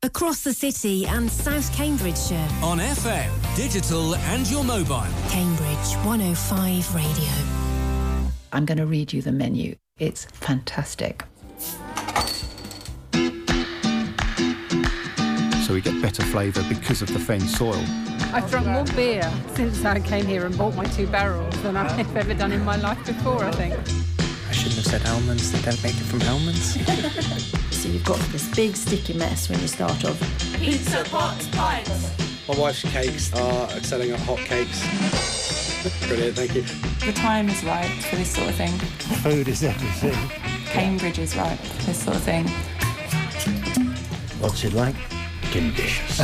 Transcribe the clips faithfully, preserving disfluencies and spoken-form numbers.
across the city and South Cambridgeshire. On F M, digital and your mobile. Cambridge one oh five Radio. I'm going to read you the menu. It's fantastic. So we get better flavour because of the fen soil. I've drunk more beer since I came here and bought my two barrels than I've ever done in my life before, I think. I shouldn't have said almonds. They don't make it from almonds. So you've got this big sticky mess when you start off. Pizza Box Pints. My wife's cakes are selling at hot cakes. Brilliant, thank you. The time is right for this sort of thing. Food is everything. Cambridge is right for this sort of thing. What's it like? Delicious.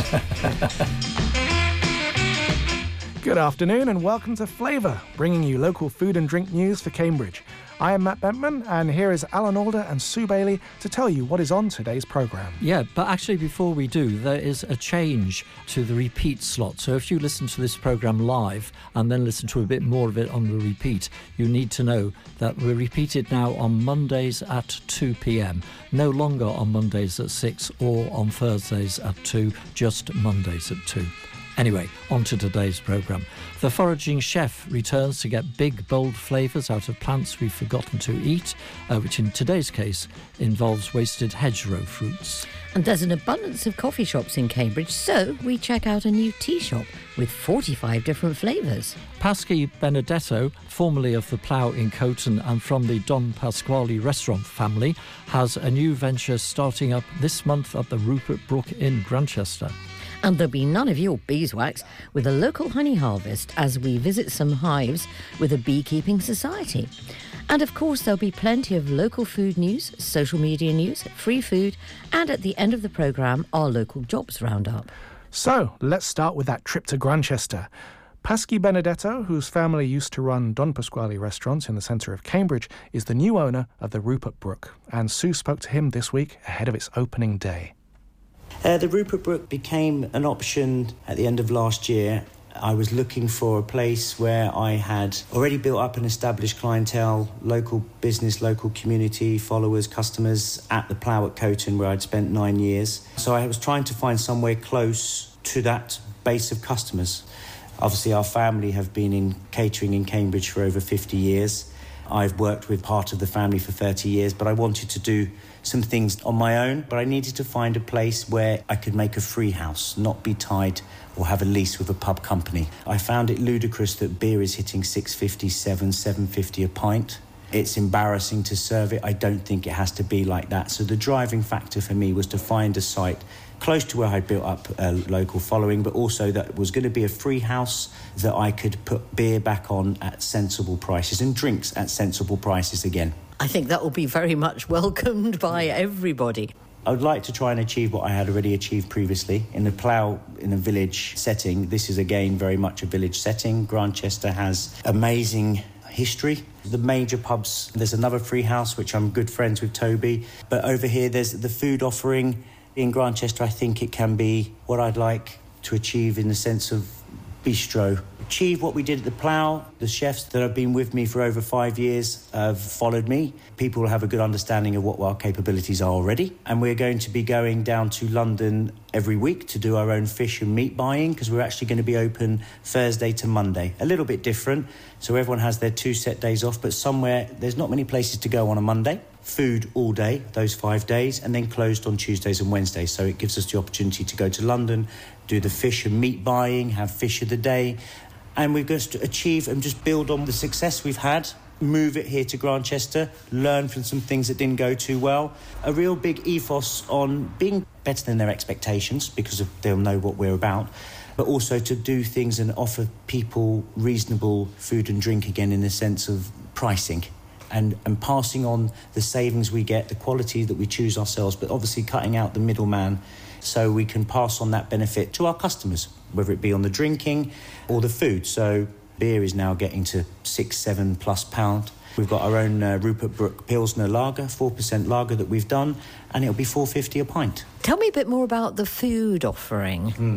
Good afternoon and welcome to Flavour, bringing you local food and drink news for Cambridge. I am Matt Bentman, and here is Alan Alder and Sue Bailey to tell you what is on today's programme. Yeah, but actually before we do, there is a change to the repeat slot. So if you listen to this programme live and then listen to a bit more of it on the repeat, you need to know that we're repeated now on Mondays at two p.m, no longer on Mondays at six or on Thursdays at two, just Mondays at two. Anyway, on to today's programme. The Foraging Chef returns to get big, bold flavours out of plants we've forgotten to eat, uh, which in today's case involves wasted hedgerow fruits. And there's an abundance of coffee shops in Cambridge, so we check out a new tea shop with forty-five different flavours. Paschi Benedetto, formerly of the Plough in Coton and from the Don Pasquale restaurant family, has a new venture starting up this month at the Rupert Brook in Grantchester. And there'll be none of your beeswax with a local honey harvest as we visit some hives with a beekeeping society. And of course there'll be plenty of local food news, social media news, free food, and at the end of the programme, our local jobs roundup. So, let's start with that trip to Grantchester. Paschi Benedetto, whose family used to run Don Pasquale restaurants in the centre of Cambridge, is the new owner of the Rupert Brook. And Sue spoke to him this week ahead of its opening day. Uh, the Rupert Brook became an option at the end of last year. I was looking for a place where I had already built up an established clientele, local business, local community, followers, customers at the Plough at Coton, where I'd spent nine years. So I was trying to find somewhere close to that base of customers. Obviously, our family have been in catering in Cambridge for over fifty years. I've worked with part of the family for thirty years, but I wanted to do some things on my own, but I needed to find a place where I could make a free house, not be tied or have a lease with a pub company. I found it ludicrous that beer is hitting six fifty, seven, seven fifty a pint. It's embarrassing to serve it. I don't think it has to be like that. So the driving factor for me was to find a site close to where I'd built up a local following, but also that was going to be a free house that I could put beer back on at sensible prices and drinks at sensible prices again. I think that will be very much welcomed by everybody. I would like to try and achieve what I had already achieved previously. In the Plough, in a village setting, this is again very much a village setting. Grantchester has amazing history. The major pubs, there's another free house, which I'm good friends with Toby. But over here, there's the food offering. In Grantchester, I think it can be what I'd like to achieve in the sense of bistro. Achieve what we did at the Plough. The chefs that have been with me for over five years have followed me. People will have a good understanding of what our capabilities are already. And we're going to be going down to London every week to do our own fish and meat buying, because we're actually going to be open Thursday to Monday. A little bit different, so everyone has their two set days off, but somewhere, there's not many places to go on a Monday. Food all day, those five days, and then closed on Tuesdays and Wednesdays. So it gives us the opportunity to go to London, do the fish and meat buying, have fish of the day. And we're going to achieve and just build on the success we've had, move it here to Grantchester, learn from some things that didn't go too well. A real big ethos on being better than their expectations, because of, they'll know what we're about, but also to do things and offer people reasonable food and drink again in the sense of pricing. And, and passing on the savings we get, the quality that we choose ourselves, but obviously cutting out the middleman so we can pass on that benefit to our customers, whether it be on the drinking or the food. So beer is now getting to six, seven plus pound. We've got our own uh, Rupert Brook Pilsner lager, four percent lager that we've done, and it'll be four fifty a pint. Tell me a bit more about the food offering. Mm.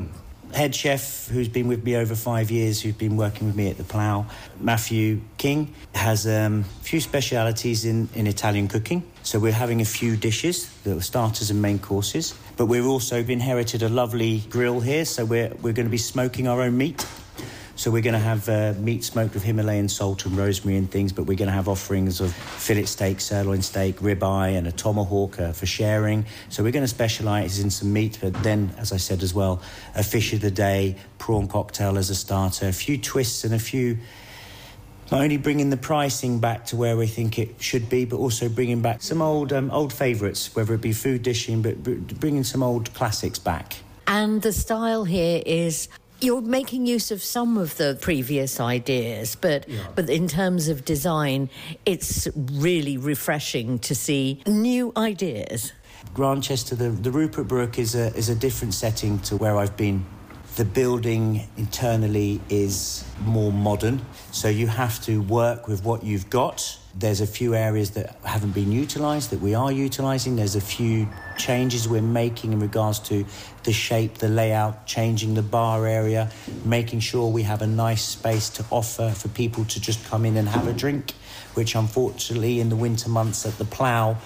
head chef who's been with me over five years, who's been working with me at the Plough, Matthew King, has um, a few specialities in, in Italian cooking. So we're having a few dishes, the starters and main courses. But we've also inherited a lovely grill here, so we're, we're going to be smoking our own meat. So we're going to have uh, meat smoked with Himalayan salt and rosemary and things, but we're going to have offerings of fillet steak, sirloin steak, ribeye and a tomahawk uh, for sharing. So we're going to specialise in some meat, but then, as I said as well, a fish of the day, prawn cocktail as a starter, a few twists and a few... Not only bringing the pricing back to where we think it should be, but also bringing back some old um, old favourites, whether it be food dishing, but bringing some old classics back. And the style here is... You're making use of some of the previous ideas, but yeah. but in terms of design, it's really refreshing to see new ideas. Grantchester, the, the Rupert Brook is a is a different setting to where I've been. The building internally is more modern, so you have to work with what you've got. There's a few areas that haven't been utilised that we are utilising. There's a few changes we're making in regards to the shape, the layout, changing the bar area, making sure we have a nice space to offer for people to just come in and have a drink, which unfortunately in the winter months at the Plough,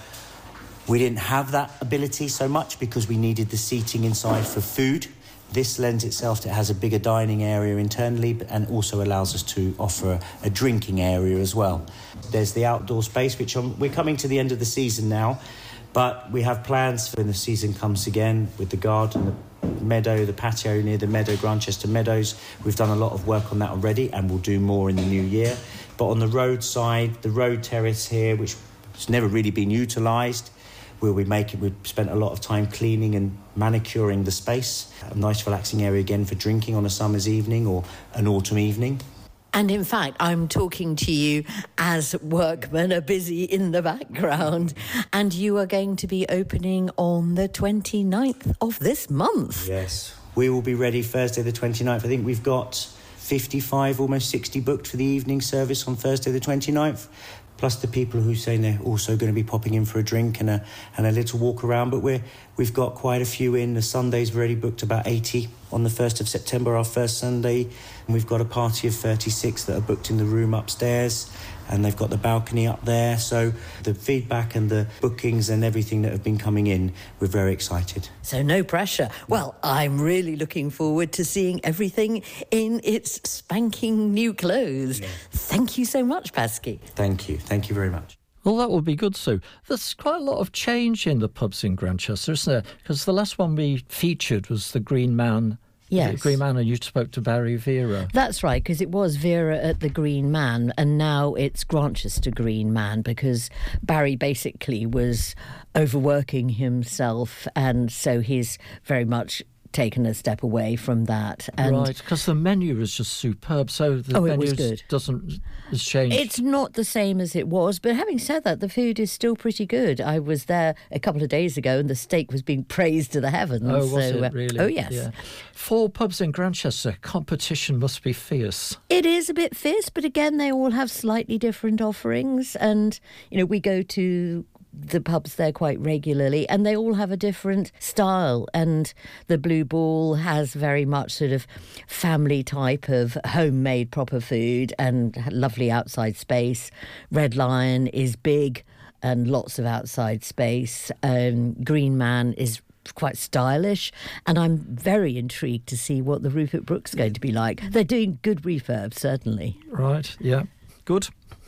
we didn't have that ability so much because we needed the seating inside for food. This lends itself to, it has a bigger dining area internally and also allows us to offer a, a drinking area as well. There's the outdoor space, which I'm, we're coming to the end of the season now, but we have plans for when the season comes again with the garden, the meadow, the patio near the meadow, Grantchester Meadows. We've done a lot of work on that already and we'll do more in the new year. But on the road side, the road terrace here, which has never really been utilised, we'll be making, we've spent a lot of time cleaning and manicuring the space. A nice relaxing area again for drinking on a summer's evening or an autumn evening. And in fact, I'm talking to you as workmen are busy in the background. And you are going to be opening on the twenty-ninth of this month. Yes, we will be ready Thursday the twenty-ninth. I think we've got fifty-five, almost sixty booked for the evening service on Thursday the twenty-ninth. Plus the people who say they're also going to be popping in for a drink and a and a little walk around. But we're, we've got quite a few in. The Sundays, we've already booked about eighty on the first of September, our first Sunday. And we've got a party of thirty-six that are booked in the room upstairs. And they've got the balcony up there. So the feedback and the bookings and everything that have been coming in, we're very excited. So no pressure. Well, I'm really looking forward to seeing everything in its spanking new clothes. Yeah. Thank you so much, Pasky. Thank you. Thank you very much. Well, that would be good, Sue. There's quite a lot of change in the pubs in Grantchester, isn't there? Because the last one we featured was the Green Man. Yes. Green Man, and you spoke to Barry Vera. That's right, because it was Vera at the Green Man, and now it's Grantchester Green Man, because Barry basically was overworking himself, and so he's very much taken a step away from that. And right, because the menu is just superb, so the oh, menu it was good. doesn't has changed. It's not the same as it was, but having said that, the food is still pretty good. I was there a couple of days ago and the steak was being praised to the heavens. Oh, was so, it really? Uh, oh, yes. Yeah. Four pubs in Grantchester, competition must be fierce. It is a bit fierce, but again, they all have slightly different offerings. And, you know, we go to the pubs there quite regularly and they all have a different style, and the Blue Ball has very much sort of family type of homemade proper food and lovely outside space. Red Lion is big and lots of outside space. um, Green Man is quite stylish, and I'm very intrigued to see what the Rupert Brook's going to be like. They're doing good refurb, certainly. Right, yeah, good.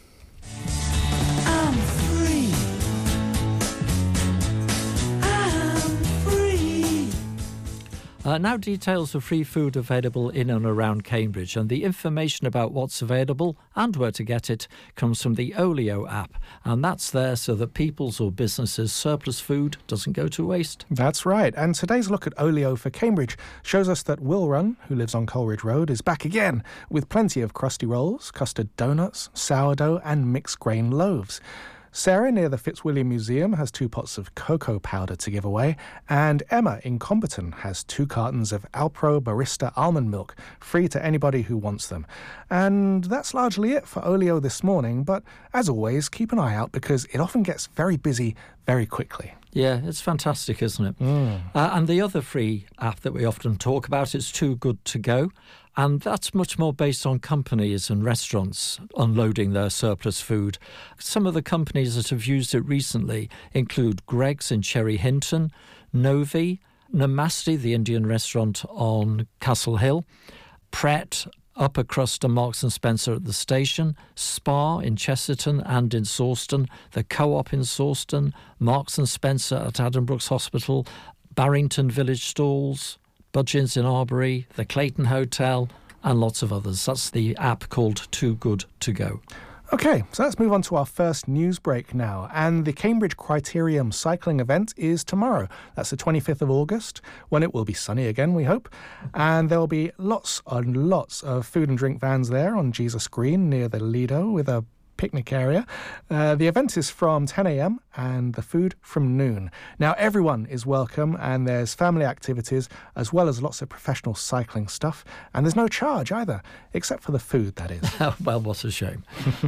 Uh, now details of free food available in and around Cambridge, and the information about what's available and where to get it comes from the Olio app, and that's there so that people's or businesses' surplus food doesn't go to waste. That's right, and today's look at Olio for Cambridge shows us that Will Run, who lives on Coleridge Road, is back again with plenty of crusty rolls, custard donuts, sourdough and mixed grain loaves. Sarah near the Fitzwilliam Museum has two pots of cocoa powder to give away, and Emma in Comberton has two cartons of Alpro Barista almond milk, free to anybody who wants them. And that's largely it for Olio this morning, but as always, keep an eye out because it often gets very busy very quickly. Yeah, it's fantastic, isn't it? Mm. Uh, and the other free app that we often talk about is Too Good To Go. And that's much more based on companies and restaurants unloading their surplus food. Some of the companies that have used it recently include Greggs in Cherry Hinton, Novi, Namaste, the Indian restaurant on Castle Hill, Pret, Upper Crust and Marks and Spencer at the station, Spa in Chesterton and in Sawston, the Co-op in Sawston, Marks and Spencer at Addenbrooke's Hospital, Barrington Village Stalls, Budgeons in Arbury, the Clayton Hotel, and lots of others. That's the app called Too Good To Go. OK, so let's move on to our first news break now. And the Cambridge Criterium cycling event is tomorrow. That's the twenty-fifth of August, when it will be sunny again, we hope. And there will be lots and lots of food and drink vans there on Jesus Green near the Lido with a picnic area. Uh, the event is from ten a.m. and the food from noon. Now, everyone is welcome and there's family activities as well as lots of professional cycling stuff. And there's no charge either, except for the food, that is. Well, what a shame.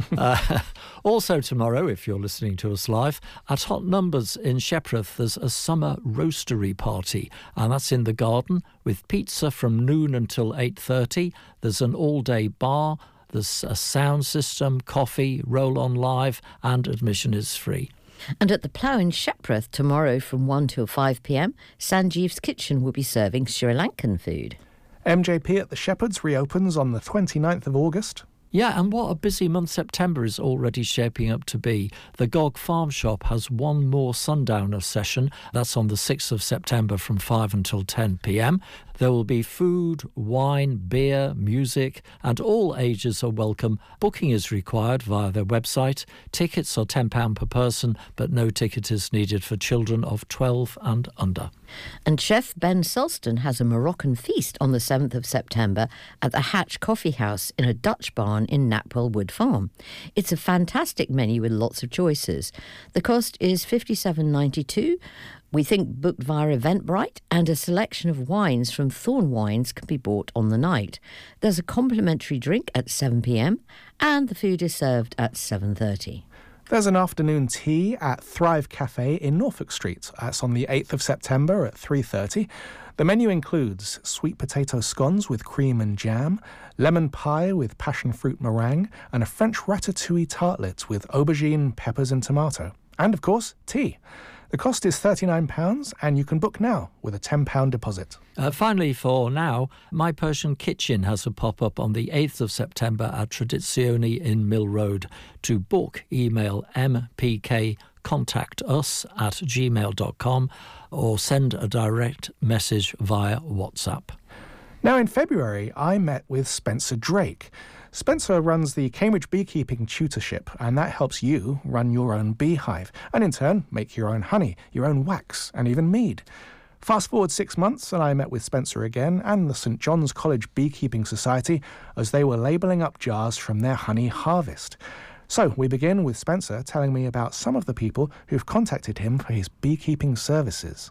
uh, also tomorrow, if you're listening to us live, at Hot Numbers in Sheppereth, there's a summer roastery party. And that's in the garden with pizza from noon until eight thirty. There's an all-day bar. There's a sound system, coffee, roll-on live, and admission is free. And at the Plough in Sheppereth tomorrow from one till five p.m, Sanjeev's Kitchen will be serving Sri Lankan food. M J P at the Shepherds reopens on the twenty-ninth of August. Yeah, and what a busy month September is already shaping up to be. The Gog Farm Shop has one more Sundowner session. That's on the sixth of September from five until ten p.m. There will be food, wine, beer, music, and all ages are welcome. Booking is required via their website. Tickets are ten pounds per person, but no ticket is needed for children of twelve and under. And Chef Ben Sulston has a Moroccan feast on the seventh of September at the Hatch Coffee House in a Dutch barn in Knapwell Wood Farm. It's a fantastic menu with lots of choices. The cost is fifty-seven ninety-two. We think booked via Eventbrite, and a selection of wines from Thorn Wines can be bought on the night. There's a complimentary drink at seven p.m. and the food is served at seven thirty. There's an afternoon tea at Thrive Cafe in Norfolk Street. That's on the eighth of September at three thirty. The menu includes sweet potato scones with cream and jam, lemon pie with passion fruit meringue, and a French ratatouille tartlet with aubergine, peppers and tomato. And, of course, tea. The cost is thirty-nine pounds and you can book now with a ten pounds deposit. Uh, finally, for now, My Persian Kitchen has a pop-up on the eighth of September at Tradizioni in Mill Road. To book, email m p k contact us at gmail dot com or send a direct message via WhatsApp. Now, in February, I met with Spencer Drake. Spencer runs the Cambridge Beekeeping Tutorship, and that helps you run your own beehive and in turn make your own honey, your own wax and even mead. Fast forward six months and I met with Spencer again and the St John's College Beekeeping Society as they were labelling up jars from their honey harvest. So we begin with Spencer telling me about some of the people who've contacted him for his beekeeping services.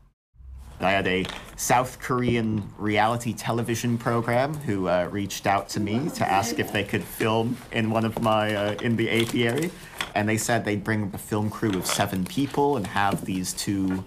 I had a South Korean reality television program who uh, reached out to me to ask if they could film in one of my, uh, in the apiary. And they said they'd bring a film crew of seven people and have these two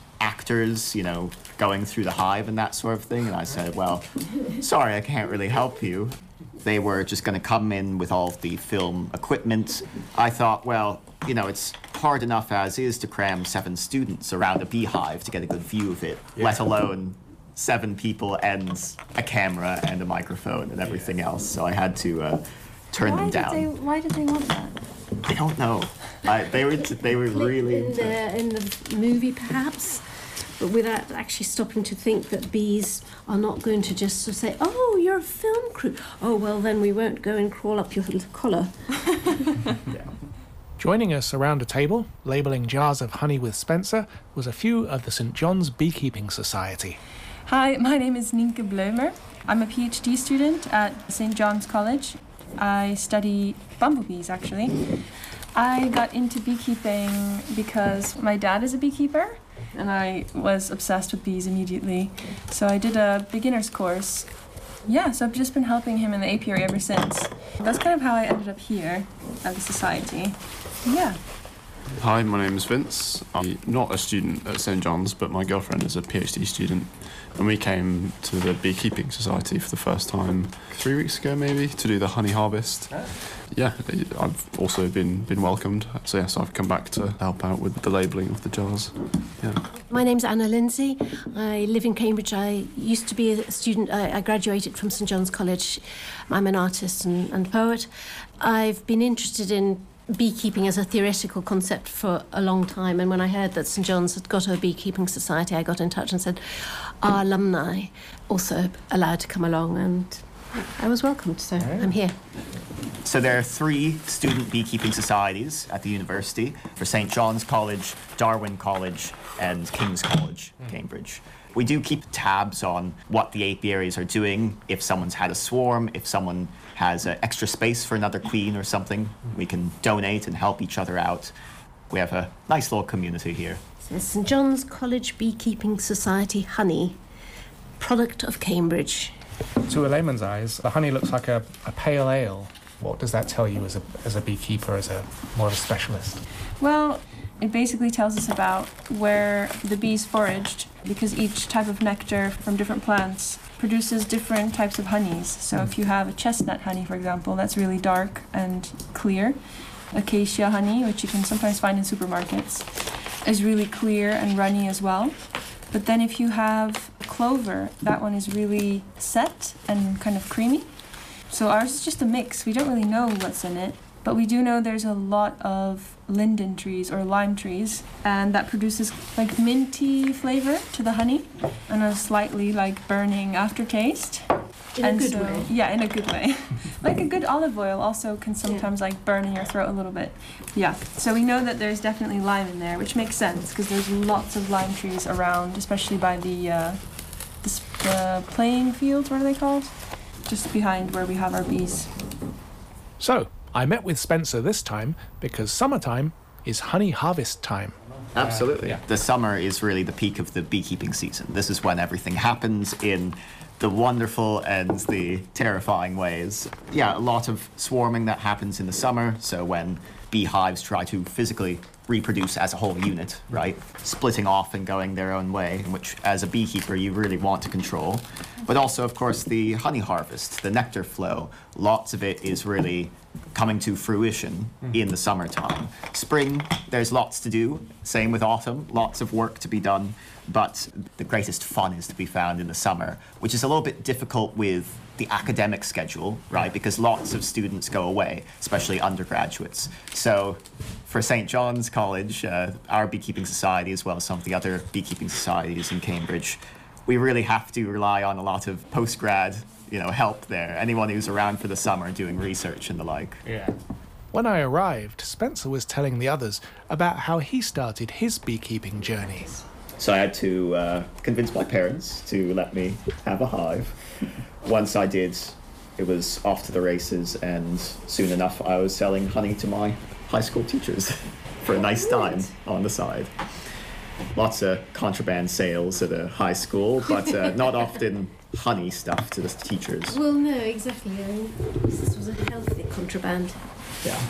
actors, you know, going through the hive and that sort of thing. And I said, well, sorry, I can't really help you. They were just going to come in with all of the film equipment. I thought, well, you know, it's hard enough as is to cram seven students around a beehive to get a good view of it, yeah. let alone seven people and a camera and a microphone and everything else. So I had to uh, turn why them down. Did they, why did they want that? I don't know. I, they were they were really in the, in the movie, perhaps, but without actually stopping to think that bees are not going to just sort of say, "Oh, you're a film crew. Oh, well, then we won't go and crawl up your little collar." Yeah. Joining us around a table, labelling jars of honey with Spencer, was a few of the St John's Beekeeping Society. Hi, my name is Nienke Bleumer. I'm a PhD student at St John's College. I study bumblebees, actually. I got into beekeeping because my dad is a beekeeper, and I was obsessed with bees immediately. So I did a beginner's course. Yeah, so I've just been helping him in the apiary ever since. That's kind of how I ended up here at the society. Yeah. Hi, my name is Vince. I'm not a student at Saint John's, but my girlfriend is a PhD student. And we came to the Beekeeping Society for the first time three weeks ago, maybe, to do the honey harvest. Yeah, I've also been, been welcomed. So, yes, I've come back to help out with the labelling of the jars. Yeah. My name's Anna Lindsay. I live in Cambridge. I used to be a student. I, I graduated from Saint John's College. I'm an artist and, and poet. I've been interested in beekeeping as a theoretical concept for a long time, and when I heard that Saint John's had got a beekeeping society, I got in touch and said, are alumni also allowed to come along? And I was welcomed, so I'm here. So there are three student beekeeping societies at the university for Saint John's College, Darwin College, and King's College, Cambridge. We do keep tabs on what the apiaries are doing. If someone's had a swarm, if someone has uh, extra space for another queen or something, we can donate and help each other out. We have a nice little community here. So Saint John's College Beekeeping Society honey, product of Cambridge. To a layman's eyes, the honey looks like a, a pale ale. What does that tell you as a, as a beekeeper, as a more of a specialist? Well, it basically tells us about where the bees foraged, because each type of nectar from different plants produces different types of honeys. So if you have a chestnut honey, for example, that's really dark and clear. Acacia honey, which you can sometimes find in supermarkets, is really clear and runny as well. But then if you have clover, that one is really set and kind of creamy. So ours is just a mix. We don't really know what's in it, but we do know there's a lot of linden trees or lime trees, and that produces like minty flavor to the honey and a slightly like burning aftertaste. In and a good so, way. Yeah, in a good way. Like a good olive oil also can sometimes yeah. like burn in your throat a little bit. Yeah, so we know that there's definitely lime in there, which makes sense because there's lots of lime trees around, especially by the, uh, the, the playing fields, what are they called? Just behind where we have our bees. So, I met with Spencer this time because summertime is honey harvest time. Absolutely. Uh, yeah. The summer is really the peak of the beekeeping season. This is when everything happens in the wonderful and the terrifying ways. Yeah, a lot of swarming that happens in the summer. So when beehives try to physically reproduce as a whole unit, right? Splitting off and going their own way, which as a beekeeper you really want to control. But also, of course, the honey harvest, the nectar flow, lots of it is really coming to fruition in the summertime. Spring, there's lots to do. Same with autumn, lots of work to be done. But the greatest fun is to be found in the summer, which is a little bit difficult with the academic schedule, right? Because lots of students go away, especially undergraduates. So for Saint John's College, uh, our beekeeping society, as well as some of the other beekeeping societies in Cambridge, we really have to rely on a lot of post-grad, you know, help there. Anyone who's around for the summer doing research and the like. Yeah. When I arrived, Spencer was telling the others about how he started his beekeeping journey. So I had to uh, convince my parents to let me have a hive. Once I did, it was off to the races, and soon enough I was selling honey to my high school teachers for a nice dime on the side. Lots of contraband sales at a high school, but uh, not often honey stuff to the teachers. Well, no, exactly. I mean, this was a healthy contraband. Yeah.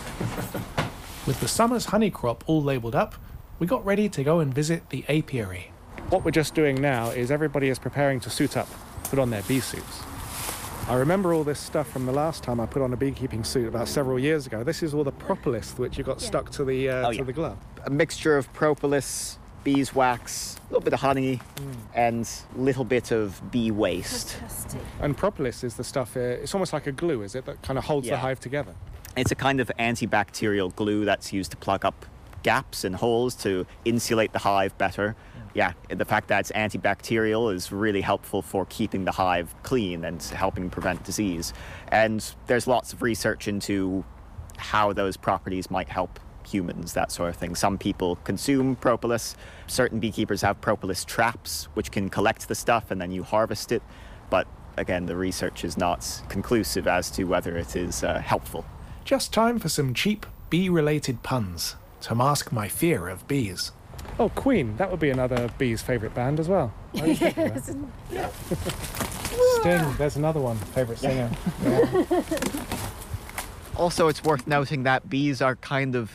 With the summer's honey crop all labelled up, we got ready to go and visit the apiary. What we're just doing now is everybody is preparing to suit up, put on their bee suits. I remember all this stuff from the last time I put on a beekeeping suit about several years ago. This is all the propolis which you got yeah. stuck to the uh, oh, to yeah. the glove. A mixture of propolis, beeswax, a little bit of honey, mm. and a little bit of bee waste. Fantastic. And propolis is the stuff, uh, it's almost like a glue, is it, that kind of holds yeah. the hive together? It's a kind of antibacterial glue that's used to plug up gaps and holes to insulate the hive better. Yeah, the fact that it's antibacterial is really helpful for keeping the hive clean and helping prevent disease. And there's lots of research into how those properties might help humans, that sort of thing. Some people consume propolis. Certain beekeepers have propolis traps, which can collect the stuff and then you harvest it. But again, the research is not conclusive as to whether it is uh, helpful. Just time for some cheap bee-related puns to mask my fear of bees. Oh, Queen, that would be another bees' favourite band as well. Yes. Sting, there's another one, favourite singer. Yeah. Also, it's worth noting that bees are kind of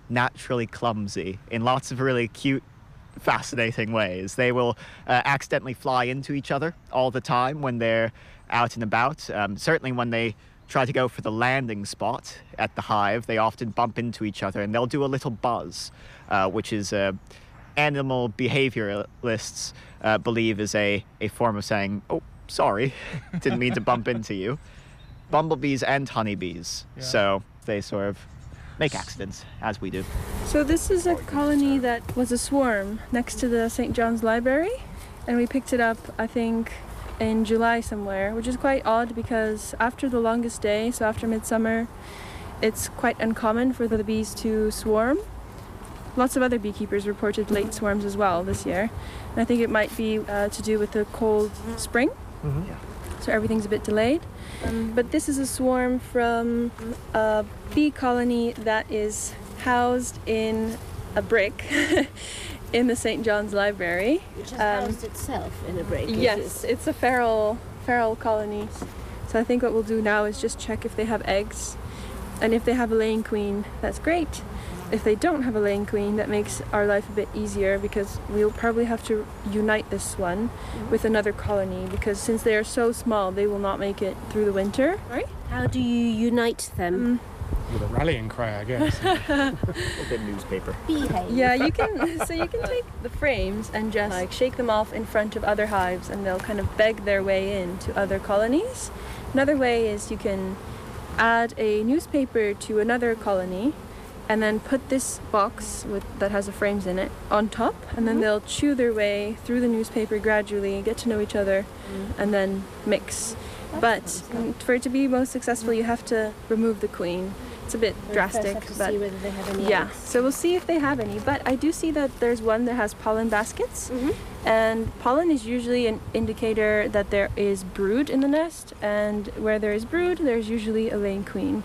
naturally clumsy in lots of really cute, fascinating ways. They will uh, accidentally fly into each other all the time when they're out and about. Um, certainly when they try to go for the landing spot at the hive, they often bump into each other and they'll do a little buzz, uh, which is uh, animal behavioralists uh, believe is a, a form of saying, oh, sorry, didn't mean to bump into you. Bumblebees and honeybees, yeah. So they sort of make accidents, as we do. So this is a colony that was a swarm next to the Saint John's Library, and we picked it up, I think, in July somewhere, which is quite odd because after the longest day, so after midsummer, it's quite uncommon for the bees to swarm. Lots of other beekeepers reported late swarms as well this year, and I think it might be uh, to do with the cold spring, mm-hmm. So everything's a bit delayed. Um, but this is a swarm from a bee colony that is housed in a brick in the Saint John's Library. Which has um, housed itself in a brick. Yes, it? it's a feral, feral colony. So I think what we'll do now is just check if they have eggs. And if they have a laying queen, that's great. If they don't have a laying queen, that makes our life a bit easier because we'll probably have to unite this one mm-hmm. with another colony because since they are so small, they will not make it through the winter. Right? How do you unite them? Mm. With a rallying cry, I guess. A bit newspaper. Behave. Yeah, you can. So you can take the frames and just like shake them off in front of other hives, and they'll kind of beg their way into other colonies. Another way is you can add a newspaper to another colony and then put this box with that has the frames in it on top, and then mm-hmm. they'll chew their way through the newspaper gradually, get to know each other, mm-hmm. and then mix. But for it to be most successful, you have to remove the queen. It's a bit we drastic, have to but see whether they have any yeah. eggs. So we'll see if they have any. But I do see that there's one that has pollen baskets, mm-hmm. and pollen is usually an indicator that there is brood in the nest, and where there is brood, there's usually a laying queen.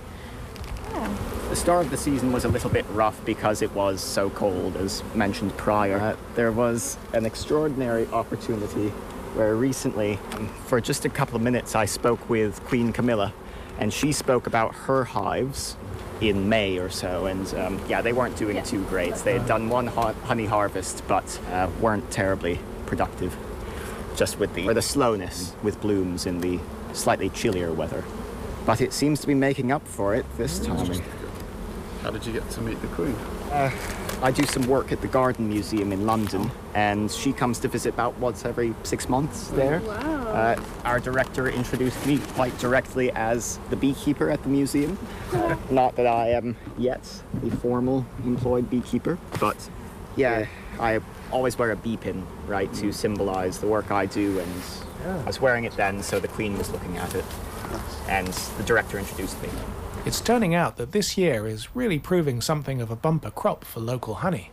Yeah. The start of the season was a little bit rough because it was so cold, as mentioned prior. Uh, there was an extraordinary opportunity where recently, um, for just a couple of minutes, I spoke with Queen Camilla, and she spoke about her hives in May or so, and um, yeah, they weren't doing yeah. too great. They had done one ho- honey harvest, but uh, weren't terribly productive, just with the, or the slowness with blooms in the slightly chillier weather. But it seems to be making up for it this time. How did you get to meet the Queen? Uh, I do some work at the Garden Museum in London, and she comes to visit about once every six months there. Wow. Uh, our director introduced me quite directly as the beekeeper at the museum. Uh, not that I am yet a formal employed beekeeper, but yeah, I always wear a bee pin, right, mm. to symbolize the work I do, and yeah. I was wearing it then, so the Queen was looking at it, and the director introduced me. It's turning out that this year is really proving something of a bumper crop for local honey.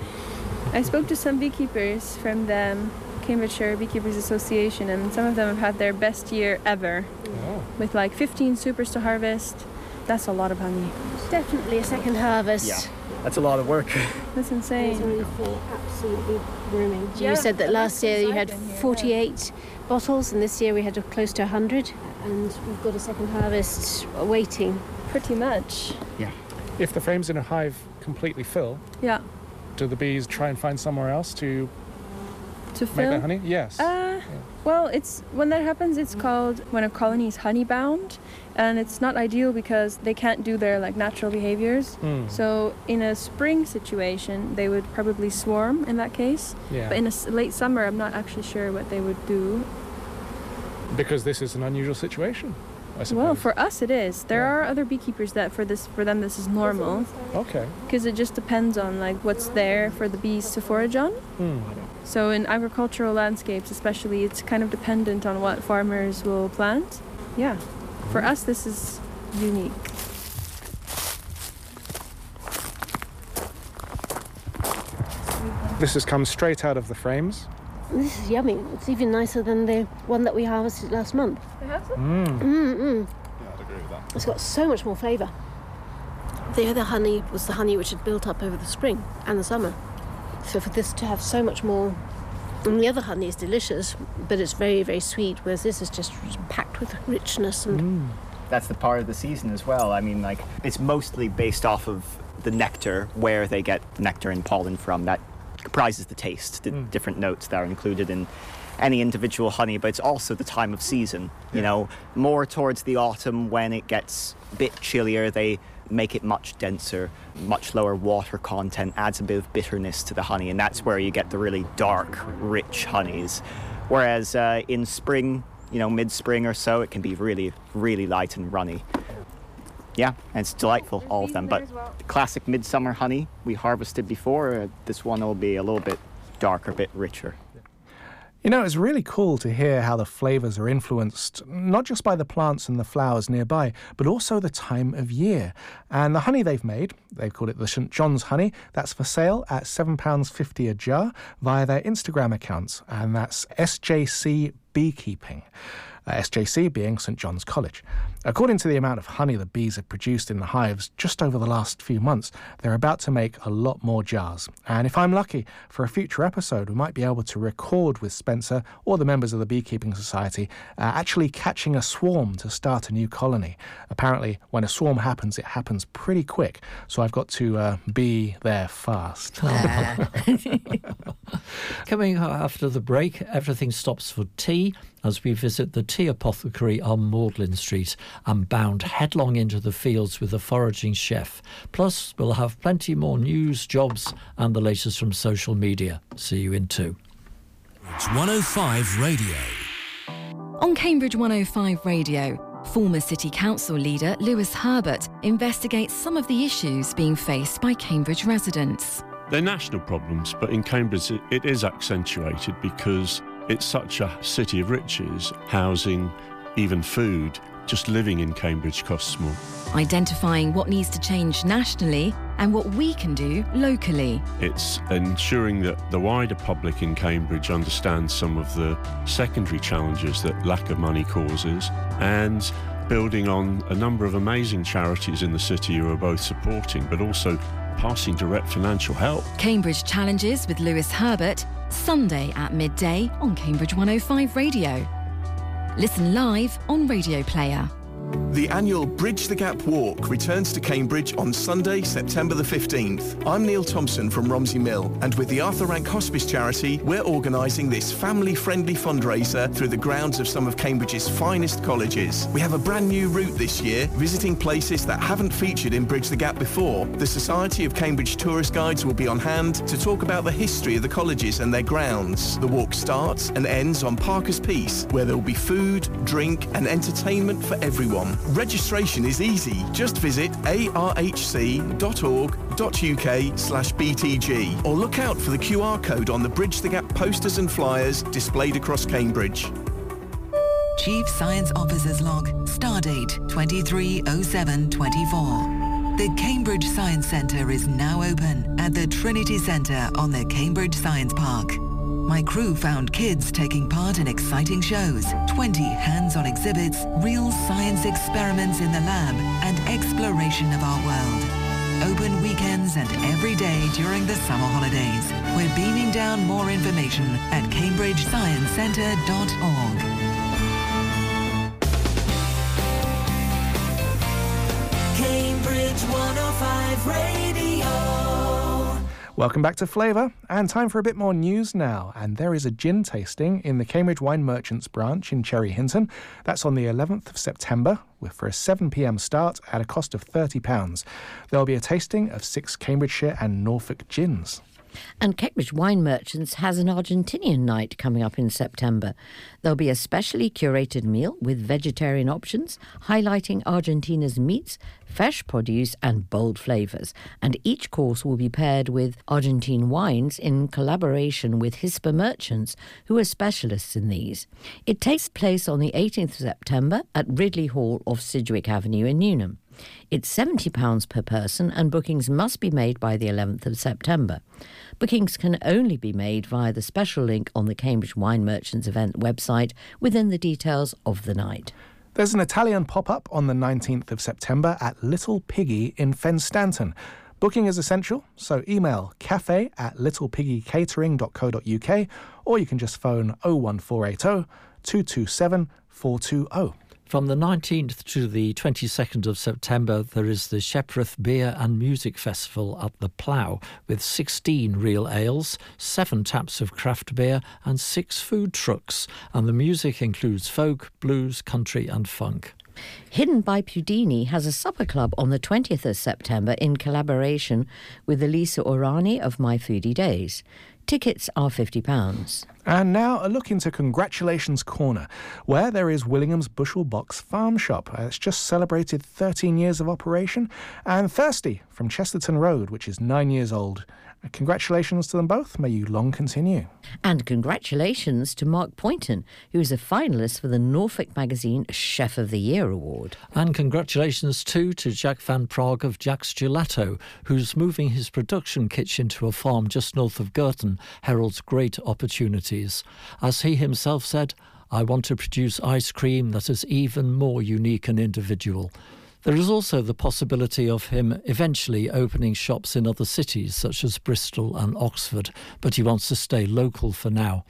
I spoke to some beekeepers from the Cambridgeshire Beekeepers Association, and some of them have had their best year ever, oh. with like fifteen supers to harvest. That's a lot of honey. Definitely a second harvest. Yeah, that's a lot of work. That's insane. Absolutely brimming. Yeah, you said that last year you had forty-eight bottles, and this year we had close to one hundred, and we've got a second harvest waiting. Pretty much. Yeah. If the frames in a hive completely fill, yeah, do the bees try and find somewhere else to to make fill their honey? Yes. Uh, yeah. Well, it's when that happens, it's called when a colony is honey bound, and it's not ideal because they can't do their like natural behaviors. Mm. So in a spring situation, they would probably swarm in that case. Yeah. But in a late summer, I'm not actually sure what they would do. Because this is an unusual situation, I suppose. Well, for us it is. There yeah. are other beekeepers that for this for them this is normal. Okay. Because it just depends on like what's there for the bees to forage on. Mm. So in agricultural landscapes especially, it's kind of dependent on what farmers will plant. Yeah. For us this is unique. This has come straight out of the frames. This is yummy. It's even nicer than the one that we harvested last month. They have some? Mm. Mm-mm. Yeah, I'd agree with that. It's got so much more flavour. The other honey was the honey which had built up over the spring and the summer. So for this to have so much more... And the other honey is delicious, but it's very, very sweet, whereas this is just packed with richness and... Mm. That's the part of the season as well. I mean, like, it's mostly based off of the nectar, where they get nectar and pollen from, that comprises the taste, the mm. different notes that are included in any individual honey, but it's also the time of season. Yeah. You know, more towards the autumn when it gets a bit chillier, they make it much denser, much lower water content, adds a bit of bitterness to the honey, and that's where you get the really dark, rich honeys. Whereas uh, in spring, you know, mid-spring or so, it can be really, really light and runny. Yeah, and it's delightful, all of them. But the classic midsummer honey we harvested before, uh, this one will be a little bit darker, a bit richer. You know, it's really cool to hear how the flavours are influenced not just by the plants and the flowers nearby, but also the time of year. And the honey they've made, they've called it the Saint John's honey, that's for sale at seven pounds fifty a jar via their Instagram accounts, and that's S J C Beekeeping. Uh, S J C being Saint John's College. According to the amount of honey the bees have produced in the hives just over the last few months, they're about to make a lot more jars. And if I'm lucky, for a future episode, we might be able to record with Spencer or the members of the Beekeeping Society uh, actually catching a swarm to start a new colony. Apparently, when a swarm happens, it happens pretty quick, so I've got to uh, be there fast. Coming after the break, everything stops for tea as we visit the tea apothecary on Magdalen Street and bound headlong into the fields with the foraging chef. Plus, we'll have plenty more news, jobs and the latest from social media. See you in two. It's one oh five Radio. On Cambridge one oh five Radio, former City Council leader Lewis Herbert investigates some of the issues being faced by Cambridge residents. They're national problems, but in Cambridge it, it is accentuated because it's such a city of riches. Housing, even food, just living in Cambridge costs more. Identifying what needs to change nationally and what we can do locally. It's ensuring that the wider public in Cambridge understands some of the secondary challenges that lack of money causes, and building on a number of amazing charities in the city who are both supporting but also passing direct financial help. Cambridge Challenges with Lewis Herbert, Sunday at midday on Cambridge one oh five Radio. Listen live on Radio Player. The annual Bridge the Gap Walk returns to Cambridge on Sunday, September the fifteenth. I'm Neil Thompson from Romsey Mill, and with the Arthur Rank Hospice Charity, we're organising this family-friendly fundraiser through the grounds of some of Cambridge's finest colleges. We have a brand new route this year, visiting places that haven't featured in Bridge the Gap before. The Society of Cambridge Tourist Guides will be on hand to talk about the history of the colleges and their grounds. The walk starts and ends on Parker's Piece, where there will be food, drink and entertainment for everyone. Registration is easy. Just visit arhc.org.uk slash BTG or look out for the Q R code on the Bridge the Gap posters and flyers displayed across Cambridge. Chief Science Officer's Log, Stardate twenty-three oh seven twenty-four. The Cambridge Science Centre is now open at the Trinity Centre on the Cambridge Science Park. My crew found kids taking part in exciting shows, twenty hands-on exhibits, real science experiments in the lab, and exploration of our world. Open weekends and every day during the summer holidays. We're beaming down more information at cambridge science centre dot org. Cambridge one oh five Radio. Welcome back to Flavour, and time for a bit more news now. And there is a gin tasting in the Cambridge Wine Merchants branch in Cherry Hinton. That's on the eleventh of September, with for a seven p m start at a cost of thirty pounds. There'll be a tasting of six Cambridgeshire and Norfolk gins. And Cambridge Wine Merchants has an Argentinian night coming up in September. There'll be a specially curated meal with vegetarian options, highlighting Argentina's meats, fresh produce and bold flavours. And each course will be paired with Argentine wines in collaboration with Hispa Merchants, who are specialists in these. It takes place on the eighteenth of September at Ridley Hall off Sidgwick Avenue in Newnham. It's seventy pounds per person and bookings must be made by the eleventh of September. Bookings can only be made via the special link on the Cambridge Wine Merchants event website within the details of the night. There's an Italian pop-up on the nineteenth of September at Little Piggy in Fenstanton. Booking is essential, so email cafe at littlepiggycatering dot co dot uk or you can just phone oh one four eight oh, two two seven, four two oh. From the nineteenth to the twenty-second of September, there is the Shepworth Beer and Music Festival at the Plough, with sixteen real ales, seven taps of craft beer and six food trucks. And the music includes folk, blues, country and funk. Hidden by Pudini has a supper club on the twentieth of September in collaboration with Elisa Orani of My Foodie Days. Tickets are fifty pounds. And now a look into Congratulations Corner, where there is Willingham's Bushel Box Farm Shop. Uh, it's just celebrated thirteen years of operation. And Thirsty from Chesterton Road, which is nine years old. Uh, congratulations to them both. May you long continue. And congratulations to Mark Poynton, who is a finalist for the Norfolk Magazine Chef of the Year Award. And congratulations too to Jack Van Prague of Jack's Gelato, who's moving his production kitchen to a farm just north of Girton heralds great opportunities. As he himself said, "I want to produce ice cream that is even more unique and individual." There is also the possibility of him eventually opening shops in other cities such as Bristol and Oxford, but he wants to stay local for now.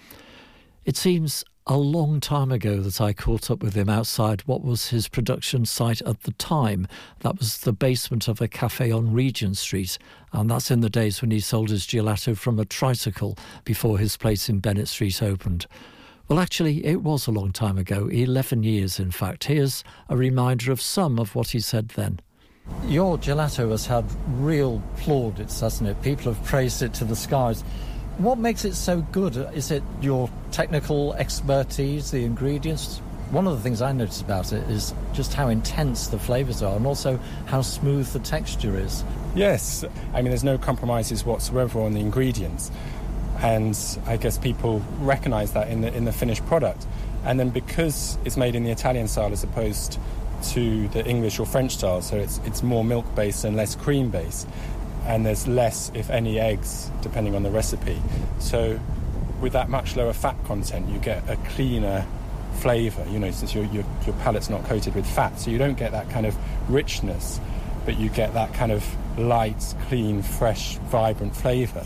It seems a long time ago that I caught up with him outside what was his production site at the time. That was the basement of a cafe on Regent Street, and that's in the days when he sold his gelato from a tricycle before his place in Bennett Street opened. Well, actually, it was a long time ago, eleven years in fact. Here's a reminder of some of what he said then. Your gelato has had real plaudits, hasn't it? People have praised it to the skies. What makes it so good? Is it your technical expertise, the ingredients? One of the things I noticed about it is just how intense the flavours are and also how smooth the texture is. Yes, I mean, there's no compromises whatsoever on the ingredients. And I guess people recognise that in the in the finished product. And then because it's made in the Italian style as opposed to the English or French style, so it's it's more milk-based and less cream-based, and there's less, if any, eggs, depending on the recipe. So with that much lower fat content, you get a cleaner flavour, you know, since your, your, your palate's not coated with fat. So you don't get that kind of richness, but you get that kind of light, clean, fresh, vibrant flavour.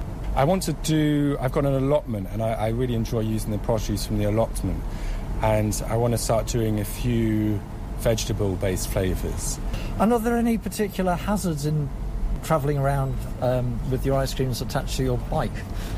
I want to do, I've got an allotment, and I, I really enjoy using the produce from the allotment, and I want to start doing a few vegetable-based flavours. And are there any particular hazards in travelling around um, with your ice creams attached to your bike?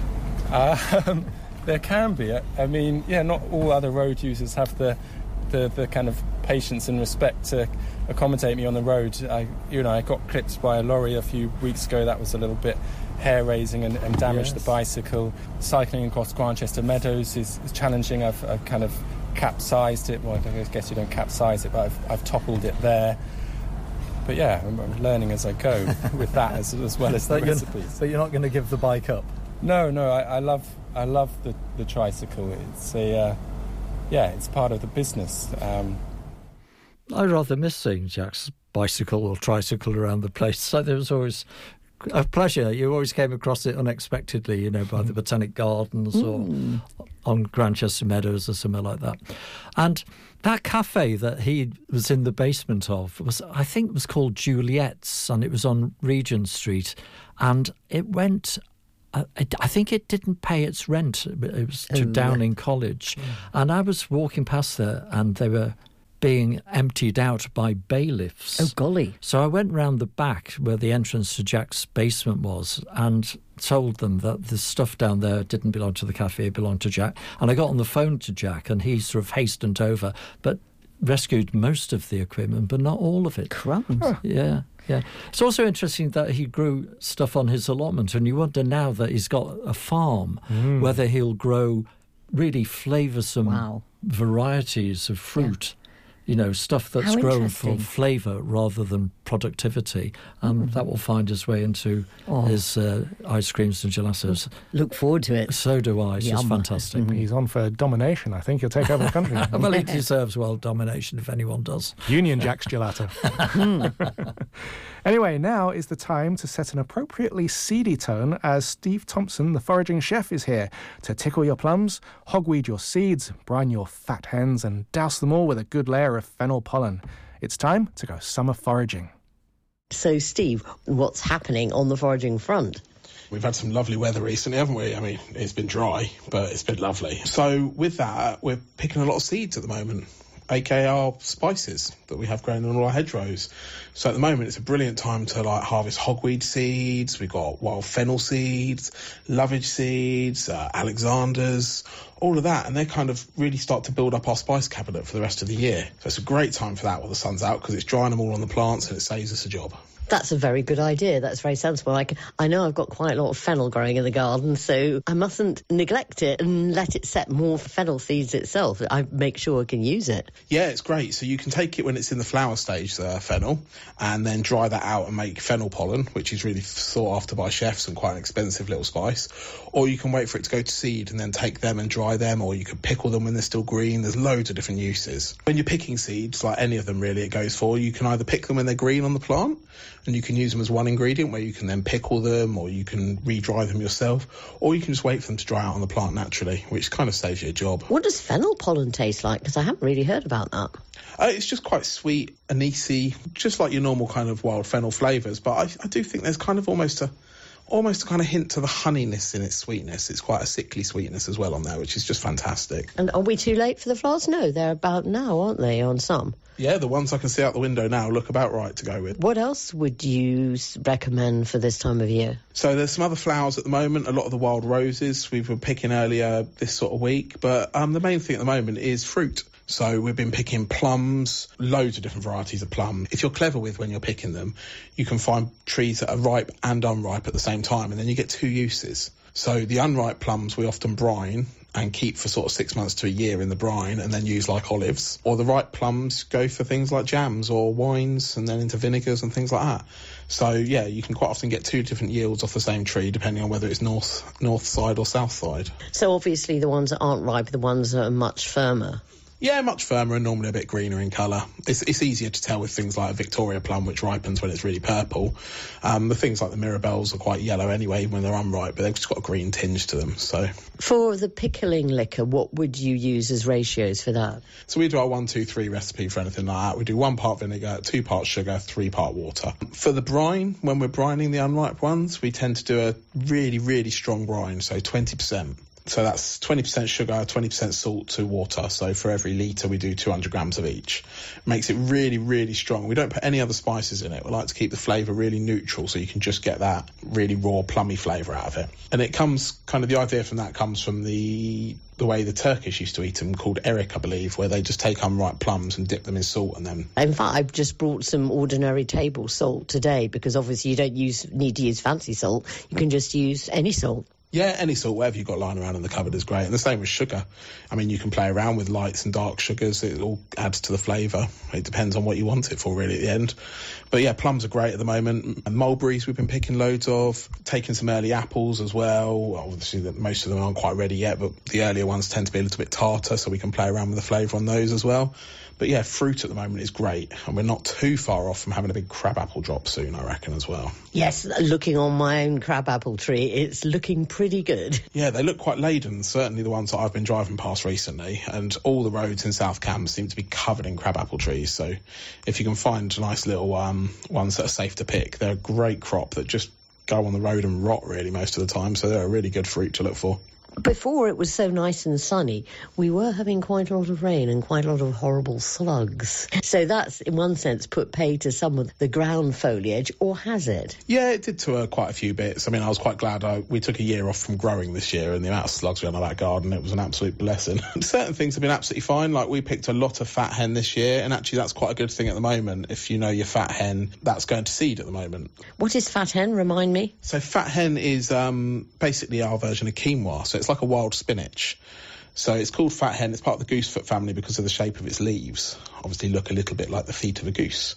Um, there can be. I mean, yeah, not all other road users have the, the, the kind of patience and respect to accommodate me on the road. I, you know, I got clipped by a lorry a few weeks ago. That was a little bit hair-raising and, and damaged yes. the bicycle. Cycling across Grantchester Meadows is, is challenging. I've, I've kind of capsized it. Well, I guess you don't capsize it, but I've, I've toppled it there. But yeah, I'm, I'm learning as I go with that as, as well as the but recipes. But you're not going to give the bike up? No, no. I, I love, I love the, the tricycle. It's a, uh, yeah, it's part of the business. Um, I rather miss seeing Jack's bicycle or tricycle around the place. So there was always a pleasure. You always came across it unexpectedly, you know, by the Botanic Gardens Mm. or on Grantchester Meadows or somewhere like that. And that cafe that he was in the basement of was, I think, was called Juliet's, and it was on Regent Street. And it went, I, I think it didn't pay its rent. It was to Oh, Downing yeah. College. And I was walking past there, and they were being emptied out by bailiffs. Oh, golly. So I went round the back where the entrance to Jack's basement was and told them that the stuff down there didn't belong to the cafe, it belonged to Jack. And I got on the phone to Jack, and he sort of hastened over, but rescued most of the equipment, but not all of it. Crumbs. Huh. Yeah, yeah. It's also interesting that he grew stuff on his allotment, and you wonder now that he's got a farm, Mm. whether he'll grow really flavoursome Wow. varieties of fruit. You know, stuff that's How grown for interesting. flavour rather than productivity. And that will find its way into Oh. his uh, ice creams and gelatos. Look forward to it. So do I. It's just Yum. fantastic. He's on for domination. I think he'll take over the country. Well, he deserves world domination if anyone does. Union Jack's Gelato. Anyway, now is the time to set an appropriately seedy tone as Steve Thompson, the foraging chef, is here to tickle your plums, hogweed your seeds, brine your fat hens, and douse them all with a good layer of fennel pollen. It's time to go summer foraging. So, Steve, what's happening on the foraging front? We've had some lovely weather recently, haven't we? I mean, it's been dry, but it's been lovely. So with that, we're picking a lot of seeds at the moment. aka our spices that we have growing on all our hedgerows. So at the moment, it's a brilliant time to like harvest hogweed seeds. We've got wild fennel seeds, lovage seeds, uh, Alexanders, all of that, and they kind of really start to build up our spice cabinet for the rest of the year. So it's a great time for that while the sun's out, because it's drying them all on the plants and it saves us a job. That's a very good idea. That's very sensible. I, I know I've got quite a lot of fennel growing in the garden, so I mustn't neglect it and let it set more fennel seeds itself. I make sure I can use it. Yeah, it's great. So you can take it when it's in the flower stage, the fennel, and then dry that out and make fennel pollen, which is really sought after by chefs and quite an expensive little spice. Or you can wait for it to go to seed and then take them and dry them, or you can pickle them when they're still green. There's loads of different uses. When you're picking seeds, like any of them really it goes for, you can either pick them when they're green on the plant, and you can use them as one ingredient where you can then pickle them, or you can re-dry them yourself, or you can just wait for them to dry out on the plant naturally, which kind of saves you a job. What does fennel pollen taste like? Because I haven't really heard about that. Uh, it's just quite sweet, anisey, just like your normal kind of wild fennel flavours, but I, I do think there's kind of almost a almost a kind of hint to the honeyness in its sweetness. It's quite a sickly sweetness as well on there, which is just fantastic. And are we too late for the flowers? No, they're about now, aren't they, on some? Yeah, the ones I can see out the window now look about right to go with. What else would you recommend for this time of year? So there's some other flowers at the moment, a lot of the wild roses we were picking earlier this sort of week, but um, the main thing at the moment is fruit. So we've been picking plums, loads of different varieties of plum. If you're clever with when you're picking them, you can find trees that are ripe and unripe at the same time, and then you get two uses. So the unripe plums we often brine and keep for sort of six months to a year in the brine and then use like olives. Or the ripe plums go for things like jams or wines and then into vinegars and things like that. So, yeah, you can quite often get two different yields off the same tree depending on whether it's north, north side or south side. So obviously the ones that aren't ripe are the ones that are much firmer. Yeah, much firmer and normally a bit greener in colour. It's, it's easier to tell with things like a Victoria plum, which ripens when it's really purple. Um, the things like the Mirabelles are quite yellow anyway, even when they're unripe, but they've just got a green tinge to them. So, for the pickling liquor, what would you use as ratios for that? So we do our one, two, three recipe for anything like that. We do one part vinegar, two parts sugar, three part water. For the brine, when we're brining the unripe ones, we tend to do a really, really strong brine, so twenty percent. So that's twenty percent sugar, twenty percent salt to water. So for every litre, we do two hundred grams of each. Makes it really, really strong. We don't put any other spices in it. We like to keep the flavour really neutral so you can just get that really raw, plummy flavour out of it. And it comes, kind of the idea from that comes from the the way the Turkish used to eat them, called erik, I believe, where they just take unripe plums and dip them in salt and then... In fact, I've just brought some ordinary table salt today, because obviously you don't use need to use fancy salt. You can just use any salt. Yeah, any salt, whatever you've got lying around in the cupboard is great. And the same with sugar. I mean, you can play around with lights and dark sugars. It all adds to the flavour. It depends on what you want it for, really, at the end. But yeah, plums are great at the moment. And mulberries we've been picking loads of. Taking some early apples as well. Obviously, most of them aren't quite ready yet, but the earlier ones tend to be a little bit tartar, so we can play around with the flavour on those as well. But yeah, fruit at the moment is great, and we're not too far off from having a big crabapple drop soon, I reckon, as well. Yes, looking on my own crabapple tree, it's looking pretty good. Yeah, they look quite laden, certainly the ones that I've been driving past recently, and all the roads in South Cam seem to be covered in crabapple trees, so if you can find nice little um, ones that are safe to pick, they're a great crop that just go on the road and rot, really, most of the time, so they're a really good fruit to look for. Before it was so nice and sunny, we were having quite a lot of rain and quite a lot of horrible slugs. So that's, in one sense, put pay to some of the ground foliage, or has it? Yeah, it did to uh, quite a few bits. I mean, I was quite glad I, we took a year off from growing this year, and the amount of slugs we had on that garden, it was an absolute blessing. Certain things have been absolutely fine, like we picked a lot of fat hen this year, and actually that's quite a good thing at the moment. If you know your fat hen, that's going to seed at the moment. What is fat hen? Remind me. So fat hen is um, basically our version of quinoa, so it's like a wild spinach. So it's called fat hen. It's part of the goosefoot family because of the shape of its leaves. Obviously look a little bit like the feet of a goose.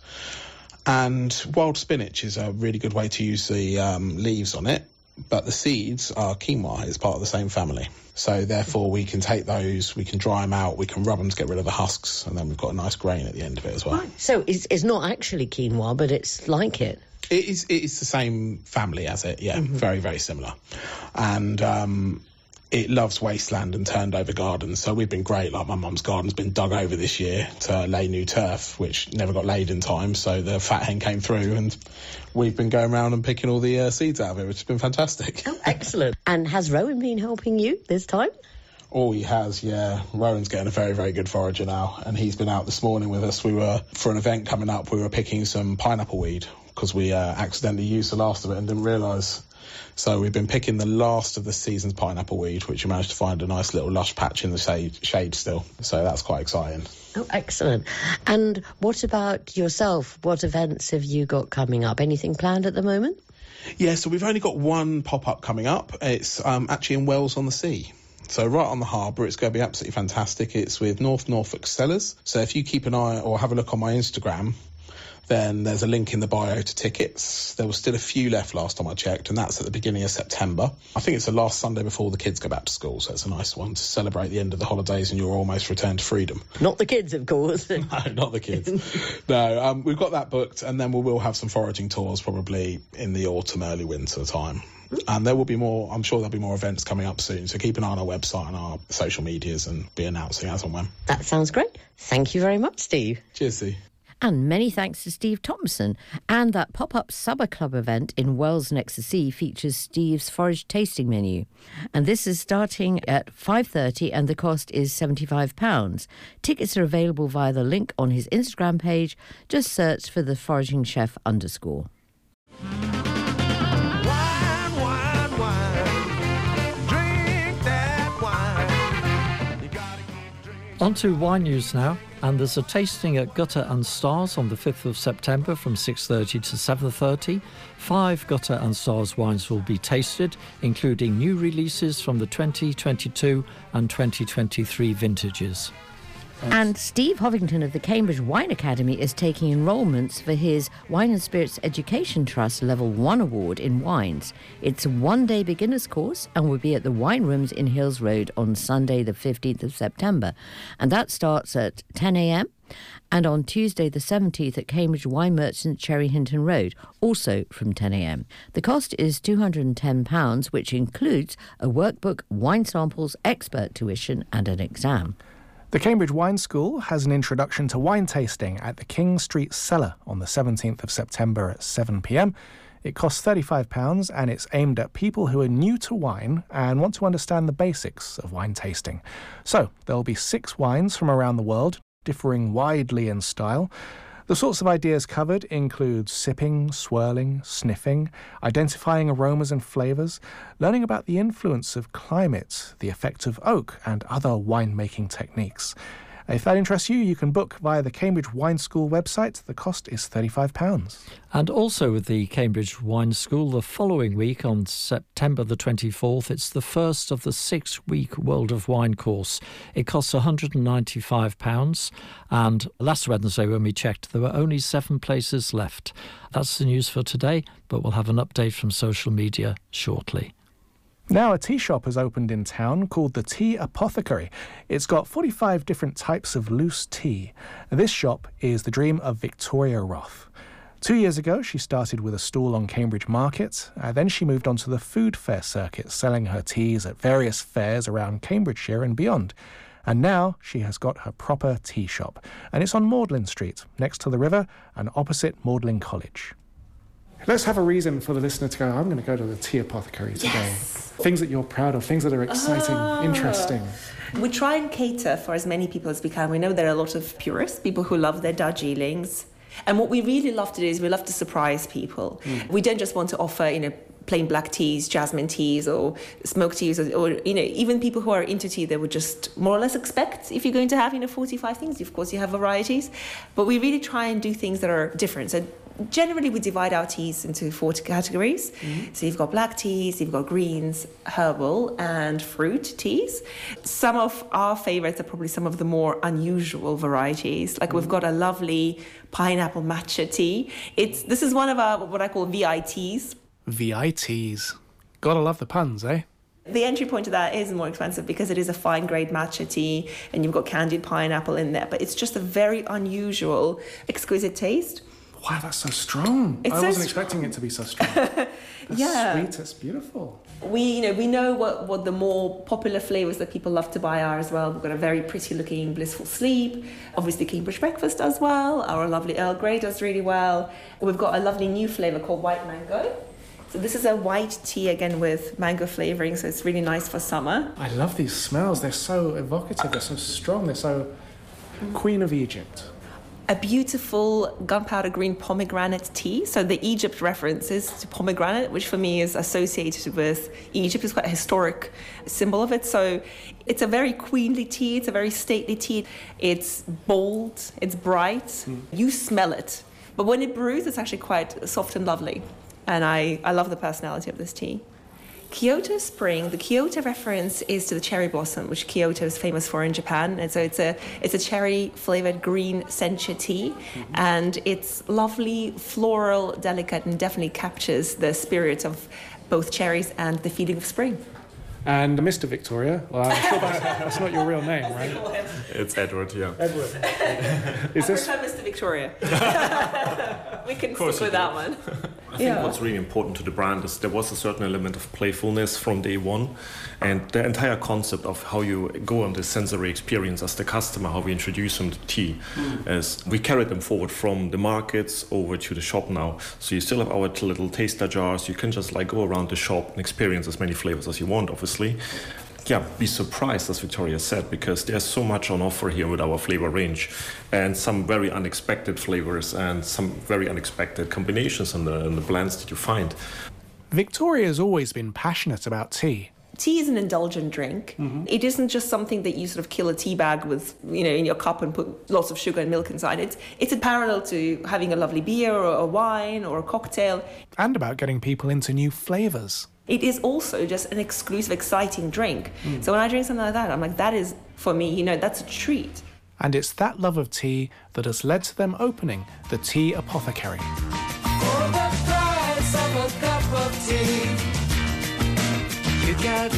And wild spinach is a really good way to use the um, leaves on it, but the seeds are quinoa. It's part of the same family. So therefore we can take those, we can dry them out, we can rub them to get rid of the husks, and then we've got a nice grain at the end of it as well. Right. So it's, it's not actually quinoa, but it's like it. It is, it is the same family as it, yeah, mm-hmm. Very, very similar. And um, it loves wasteland and turned over gardens, so we've been great. Like my mum's garden's been dug over this year to lay new turf, which never got laid in time, so the fat hen came through and we've been going around and picking all the uh, seeds out of it, which has been fantastic. Oh, excellent. And has Rowan been helping you this time? Oh, he has, yeah. Rowan's getting a very, very good forager now, and he's been out this morning with us. We were, for an event coming up, we were picking some pineapple weed, because we uh, accidentally used the last of it and didn't realise. So we've been picking the last of the season's pineapple weed, which we managed to find a nice little lush patch in the shade, shade still. So that's quite exciting. Oh, excellent. And what about yourself? What events have you got coming up? Anything planned at the moment? Yeah, so we've only got one pop-up coming up. It's um, actually in Wells-on-the-Sea. So right on the harbour, it's going to be absolutely fantastic. It's with North Norfolk Cellars. So if you keep an eye or have a look on my Instagram, then there's a link in the bio to tickets. There was still a few left last time I checked, and that's at the beginning of September. I think it's the last Sunday before the kids go back to school, so it's a nice one to celebrate the end of the holidays and you're almost returned to freedom. Not the kids, of course. No, not the kids. No, um, we've got that booked, and then we will have some foraging tours probably in the autumn, early winter time. And there will be more, I'm sure there'll be more events coming up soon, so keep an eye on our website and our social medias and be announcing as and when. That sounds great. Thank you very much, Steve. Cheers, Steve. And many thanks to Steve Thompson. And that pop-up Summer Club event in Wells next to Sea features Steve's forage tasting menu. And this is starting at five thirty and the cost is seventy-five pounds. Tickets are available via the link on his Instagram page. Just search for the foraging chef underscore. On to wine news now, and there's a tasting at Gutter and Stars on the fifth of September from six thirty to seven thirty. Five Gutter and Stars wines will be tasted, including new releases from the twenty twenty-two and twenty twenty-three vintages. And Steve Hovington of the Cambridge Wine Academy is taking enrolments for his Wine and Spirits Education Trust Level one Award in wines. It's a one-day beginner's course and will be at the Wine Rooms in Hills Road on Sunday the fifteenth of September. And that starts at ten a.m. and on Tuesday the seventeenth at Cambridge Wine Merchant, Cherry Hinton Road, also from ten a.m. The cost is two hundred and ten pounds, which includes a workbook, wine samples, expert tuition and an exam. The Cambridge Wine School has an introduction to wine tasting at the King Street Cellar on the seventeenth of September at seven p.m. It costs thirty-five pounds and it's aimed at people who are new to wine and want to understand the basics of wine tasting. So there'll be six wines from around the world, differing widely in style. The sorts of ideas covered include sipping, swirling, sniffing, identifying aromas and flavours, learning about the influence of climate, the effect of oak and other winemaking techniques. If that interests you, you can book via the Cambridge Wine School website. The cost is thirty-five pounds. And also with the Cambridge Wine School, the following week on September the twenty-fourth, it's the first of the six-week World of Wine course. It costs one hundred and ninety-five pounds, and last Wednesday when we checked, there were only seven places left. That's the news for today, but we'll have an update from social media shortly. Now a tea shop has opened in town called the Tea Apothecary. It's got forty-five different types of loose tea. This shop is the dream of Victoria Roth. Two years ago, she started with a stall on Cambridge Market. Uh, then she moved on to the food fair circuit, selling her teas at various fairs around Cambridgeshire and beyond. And now she has got her proper tea shop. And it's on Magdalen Street, next to the river and opposite Magdalen College. Let's have a reason for the listener to go, I'm going to go to the Tea Apothecary today. Yes. Things that you're proud of, things that are exciting, Ah. interesting. We try and cater for as many people as we can. We know there are a lot of purists, people who love their Darjeelings. And what we really love to do is we love to surprise people. Mm. We don't just want to offer, you know, plain black teas, jasmine teas or smoked teas or, or, you know, even people who are into tea, they would just more or less expect if you're going to have, you know, forty-five things, of course you have varieties. But we really try and do things that are different. So generally we divide our teas into four categories. Mm-hmm. So you've got black teas, you've got greens, herbal and fruit teas. Some of our favourites are probably some of the more unusual varieties. Like mm-hmm. we've got a lovely pineapple matcha tea. It's This is one of our, what I call V I Ts. V I Ts. Gotta love the puns, eh? The entry point to that is more expensive because it is a fine grade matcha tea and you've got candied pineapple in there. But it's just a very unusual, exquisite taste. Wow, that's so strong. It's I so wasn't strong. expecting it to be so strong. That's yeah. sweet, it's beautiful. We, you know, we know what, what the more popular flavours that people love to buy are as well. We've got a very pretty looking Blissful Sleep. Obviously Cambridge Breakfast does well. Our lovely Earl Grey does really well. We've got a lovely new flavour called White Mango. It's So this is a white tea, again, with mango flavouring, so it's really nice for summer. I love these smells. They're so evocative. They're so strong. They're so Queen of Egypt. A beautiful gunpowder green pomegranate tea. So the Egypt references to pomegranate, which for me is associated with Egypt, is quite a historic symbol of it. So it's a very queenly tea. It's a very stately tea. It's bold. It's bright. Mm. You smell it. But when it brews, it's actually quite soft and lovely. And I, I love the personality of this tea. Kyoto Spring, the Kyoto reference is to the cherry blossom, which Kyoto is famous for in Japan. And so it's a it's a cherry-flavoured green sencha tea. Mm-hmm. And it's lovely, floral, delicate, and definitely captures the spirit of both cherries and the feeling of spring. And Mister Victoria, well, I'm sure that's, that's not your real name, right? It's Edward, yeah. Edward. Is I this... prefer Mister Victoria. We can stick with that one. I think yeah. what's really important to the brand is there was a certain element of playfulness from day one, and the entire concept of how you go on the sensory experience as the customer, how we introduce them to tea, mm. is we carried them forward from the markets over to the shop now. So you still have our little taster jars. You can just like go around the shop and experience as many flavors as you want, obviously. Yeah, be surprised, as Victoria said, because there's so much on offer here with our flavor range, and some very unexpected flavors and some very unexpected combinations in the, in the blends that you find. Victoria's always been passionate about tea. Tea is an indulgent drink. Mm-hmm. It isn't just something that you sort of kill a tea bag with, you know, in your cup and put lots of sugar and milk inside it. It's a parallel to having a lovely beer or a wine or a cocktail. And about getting people into new flavours. It is also just an exclusive, exciting drink. Mm. So when I drink something like that, I'm like, that is, for me, you know, that's a treat. And it's that love of tea that has led to them opening the Tea Apothecary. For the price of a cup of tea, you get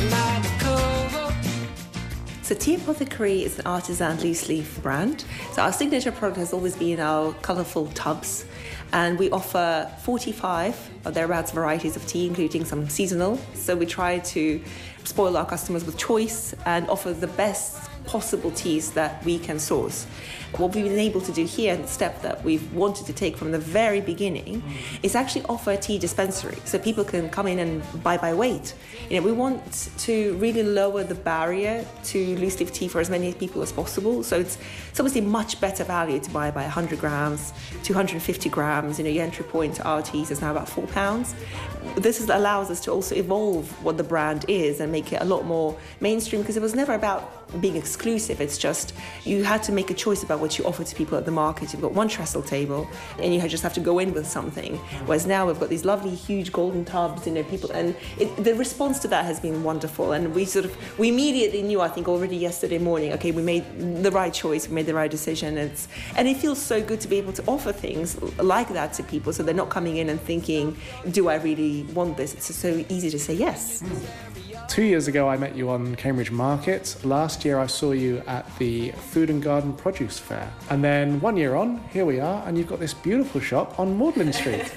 So Tea Apothecary is an artisan loose leaf brand. So our signature product has always been our colourful tubs. And we offer forty-five or thereabouts varieties of tea, including some seasonal. So we try to spoil our customers with choice and offer the best possible teas that we can source. What we've been able to do here, and the step that we've wanted to take from the very beginning, mm. is actually offer a tea dispensary, so people can come in and buy by weight. You know, we want to really lower the barrier to loose leaf tea for as many people as possible. So it's, it's obviously much better value to buy by one hundred grams, two hundred fifty grams. You know, your entry point to our teas is now about four pounds. This is, allows us to also evolve what the brand is and make it a lot more mainstream, because it was never about being exclusive. It's just you had to make a choice about what you offer to people at the market. You've got one trestle table and you just have to go in with something, whereas now we've got these lovely huge golden tubs, you know, people, and it, the response to that has been wonderful. And we sort of we immediately knew, I think already yesterday morning, okay, we made the right choice, we made the right decision. It's, and it feels so good to be able to offer things like that to people, so they're not coming in and thinking, do I really want this? It's just so easy to say yes. Two years ago, I met you on Cambridge Market. Last year, I saw you at the Food and Garden Produce Fair. And then one year on, here we are, and you've got this beautiful shop on Magdalen Street.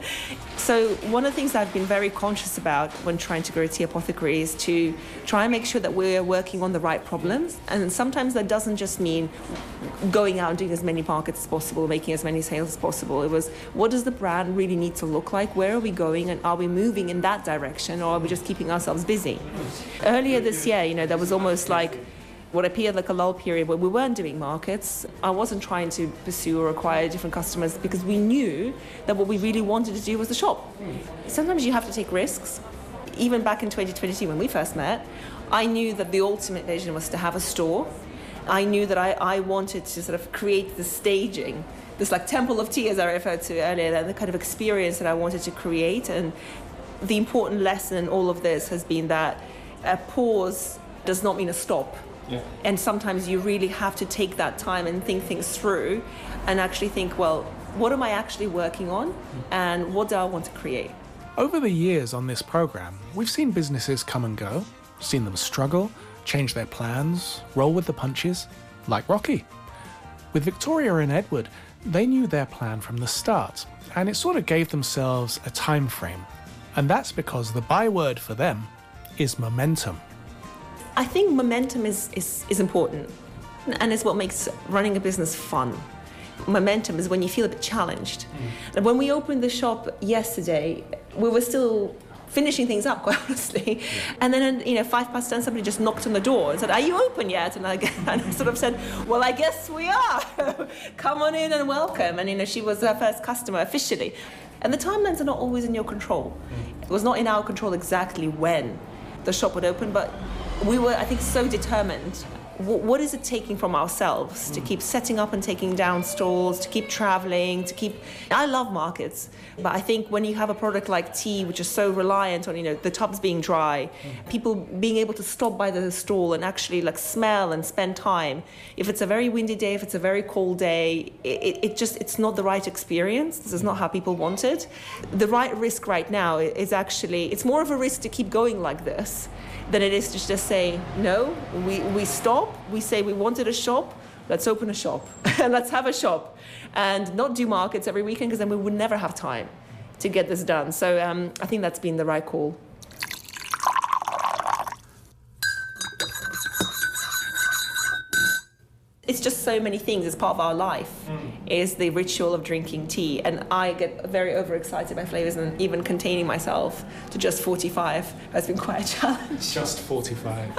So one of the things that I've been very conscious about when trying to grow Tea Apothecary is to try and make sure that we're working on the right problems. And sometimes that doesn't just mean going out and doing as many markets as possible, making as many sales as possible. It was, what does the brand really need to look like? Where are we going? And are we moving in that direction, or are we just keeping ourselves busy? Earlier this year, you know, there was almost like what appeared like a lull period where we weren't doing markets. I wasn't trying to pursue or acquire different customers because we knew that what we really wanted to do was the shop. Sometimes you have to take risks. Even back in twenty twenty-two when we first met, I knew that the ultimate vision was to have a store. I knew that I, I wanted to sort of create the staging, this like temple of tea, as I referred to earlier, the kind of experience that I wanted to create. And the important lesson in all of this has been that a pause does not mean a stop. Yeah. And sometimes you really have to take that time and think things through and actually think, well, what am I actually working on and what do I want to create? Over the years on this programme, we've seen businesses come and go, seen them struggle, change their plans, roll with the punches, like Rocky. With Victoria and Edward, they knew their plan from the start, and it sort of gave themselves a time frame. And that's because the byword for them is momentum. I think momentum is, is, is important, and it's what makes running a business fun. Momentum is when you feel a bit challenged. Mm. And when we opened the shop yesterday, we were still finishing things up, quite honestly. And then, you know, five past ten, somebody just knocked on the door and said, "Are you open yet?" And I, and I sort of said, "Well, I guess we are. Come on in and welcome." And, you know, she was our first customer officially. And the timelines are not always in your control. It was not in our control exactly when the shop would open, but we were, I think, so determined. What is it taking from ourselves to keep setting up and taking down stalls, to keep traveling, to keep... I love markets, but I think when you have a product like tea, which is so reliant on, you know, the tubs being dry, people being able to stop by the stall and actually like smell and spend time. If it's a very windy day, if it's a very cold day, it, it just, it's not the right experience. This is not how people want it. The right risk right now is actually, it's more of a risk to keep going like this than it is to just say, no, we, we stop, we say we wanted a shop, let's open a shop, and let's have a shop, and not do markets every weekend, because then we would never have time to get this done. So um, I think that's been the right call. It's just so many things as part of our life, mm. is the ritual of drinking tea. And I get very overexcited by flavours, and even containing myself to just forty-five has been quite a challenge. Just forty-five.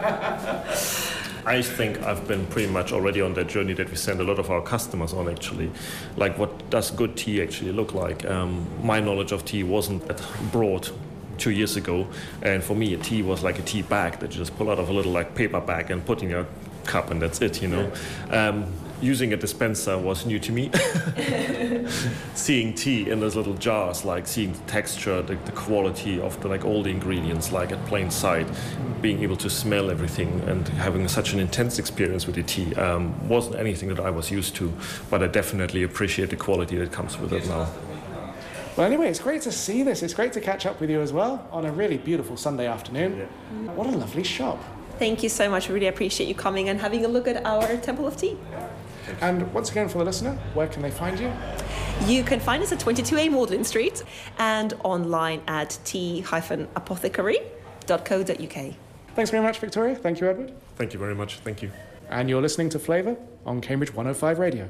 I think I've been pretty much already on that journey that we send a lot of our customers on, actually. Like, what does good tea actually look like? Um, my knowledge of tea wasn't that broad two years ago. And for me, a tea was like a tea bag that you just pull out of a little like paper bag and put in your cup, and that's it, you know. Um, using a dispenser was new to me. Seeing tea in those little jars, like seeing the texture, the, the quality of the, like all the ingredients, like at plain sight, being able to smell everything and having such an intense experience with the tea um, wasn't anything that I was used to, but I definitely appreciate the quality that comes with it now. Well, anyway, it's great to see this. It's great to catch up with you as well on a really beautiful Sunday afternoon. Yeah. What a lovely shop. Thank you so much. We really appreciate you coming and having a look at our Temple of Tea. And once again, for the listener, where can they find you? You can find us at twenty-two A Magdalen Street and online at tea dash apothecary dot co dot uk. Thanks very much, Victoria. Thank you, Edward. Thank you very much. Thank you. And you're listening to Flavour on Cambridge one oh five Radio.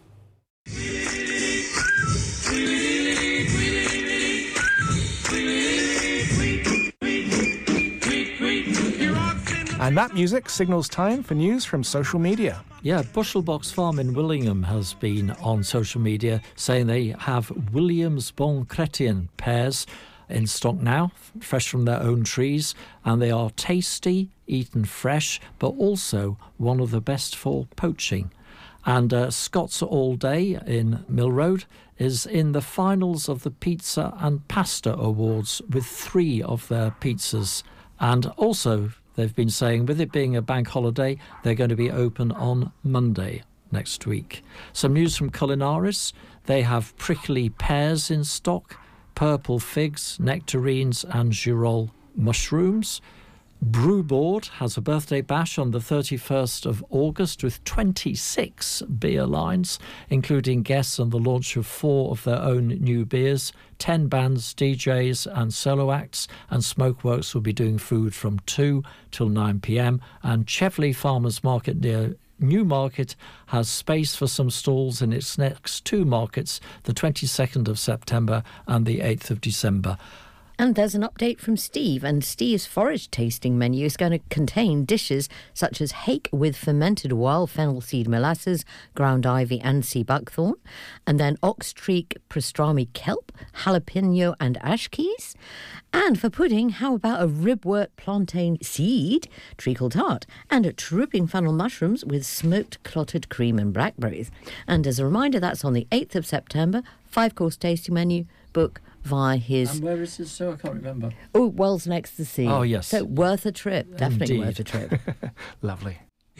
And that music signals time for news from social media. Yeah, Bushelbox Farm in Willingham has been on social media saying they have Williams Bon Chrétien pears in stock now, fresh from their own trees, and they are tasty, eaten fresh, but also one of the best for poaching. And uh, Scott's All Day in Mill Road is in the finals of the Pizza and Pasta Awards with three of their pizzas. And also, they've been saying, with it being a bank holiday, they're going to be open on Monday next week. Some news from Culinaris. They have prickly pears in stock, purple figs, nectarines and girole mushrooms. Brewboard has a birthday bash on the thirty-first of August with twenty-six beer lines, including guests and the launch of four of their own new beers, ten bands, D Js and solo acts, and Smokeworks will be doing food from two till nine p.m. And Chevley Farmers Market near Newmarket has space for some stalls in its next two markets, the twenty-second of September and the eighth of December. And there's an update from Steve, and Steve's forage tasting menu is going to contain dishes such as hake with fermented wild fennel seed molasses, ground ivy and sea buckthorn, and then ox treac pastrami kelp, jalapeno and ash keys. And for pudding, how about a ribwort plantain seed, treacle tart, and a trooping fennel mushrooms with smoked clotted cream and blackberries. And as a reminder, that's on the eighth of September, five-course tasting menu, book via his... And where is it, so I can't remember. Oh, Wells next to the sea. Oh, yes. So worth a trip. Definitely Indeed. worth a trip. Lovely.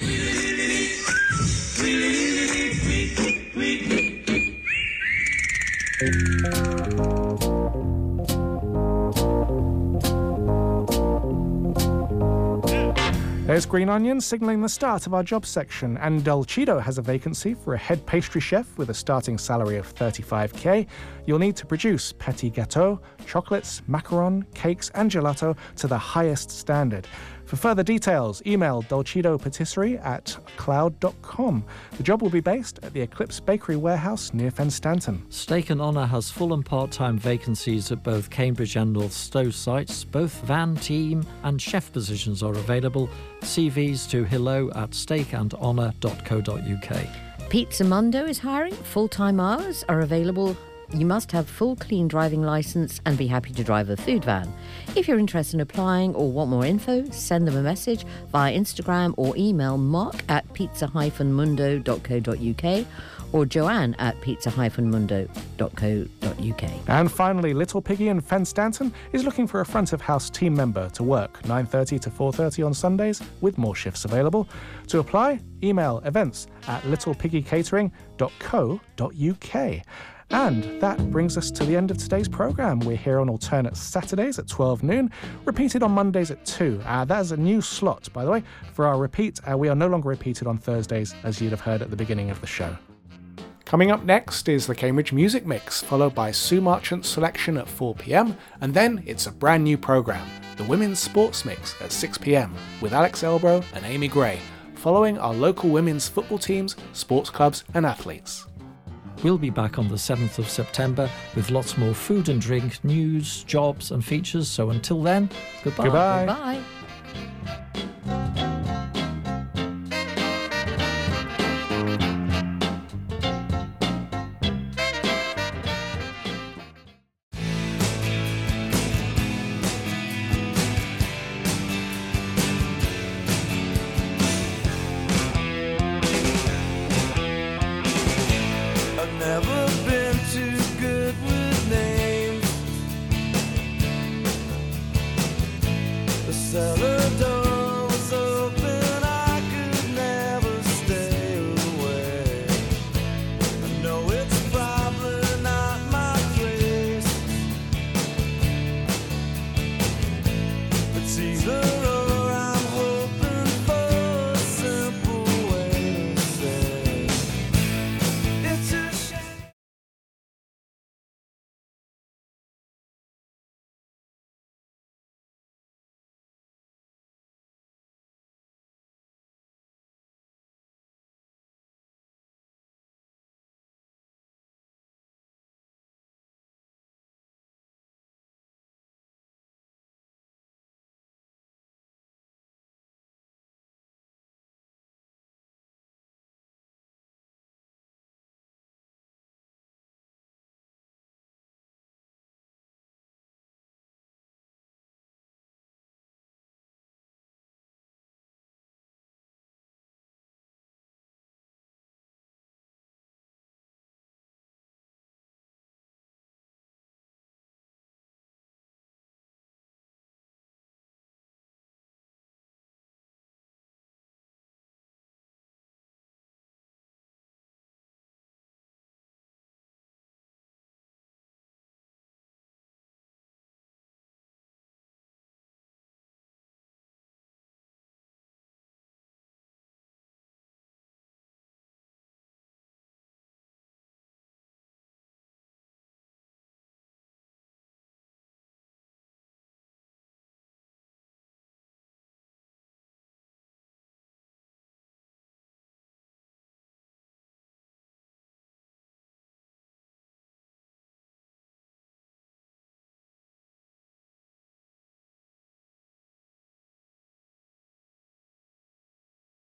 There's Green Onion signalling the start of our job section, and Dolcito has a vacancy for a head pastry chef with a starting salary of thirty-five k. You'll need to produce petit gâteaux, chocolates, macaron, cakes and gelato to the highest standard. For further details, email dolcidopatisserie at cloud dot com. The job will be based at the Eclipse Bakery warehouse near Fenstanton. Steak and Honour has full and part-time vacancies at both Cambridge and North Stowe sites. Both van, team and chef positions are available. C Vs to hello at steak and honour dot co dot uk. Pizza Mundo is hiring. Full-time hours are available. You must have full clean driving licence and be happy to drive a food van. If you're interested in applying or want more info, send them a message via Instagram or email mark at pizza dash mundo dot co dot uk or Joanne at pizza dash mundo dot co dot uk. And finally, Little Piggy in Fenstanton is looking for a front-of-house team member to work nine thirty to four thirty on Sundays with more shifts available. To apply, email events at little piggy catering dot co dot uk. And that brings us to the end of today's programme. We're here on alternate Saturdays at twelve noon, repeated on Mondays at two. Uh, that is a new slot, by the way, for our repeat. Uh, we are no longer repeated on Thursdays, as you'd have heard at the beginning of the show. Coming up next is the Cambridge Music Mix, followed by Sue Marchant's selection at four p.m, and then it's a brand new programme, the Women's Sports Mix at six p.m, with Alex Elbrow and Amy Gray, following our local women's football teams, sports clubs and athletes. We'll be back on the seventh of September with lots more food and drink, news, jobs and features. So until then, goodbye. Goodbye. Bye. Celebrate.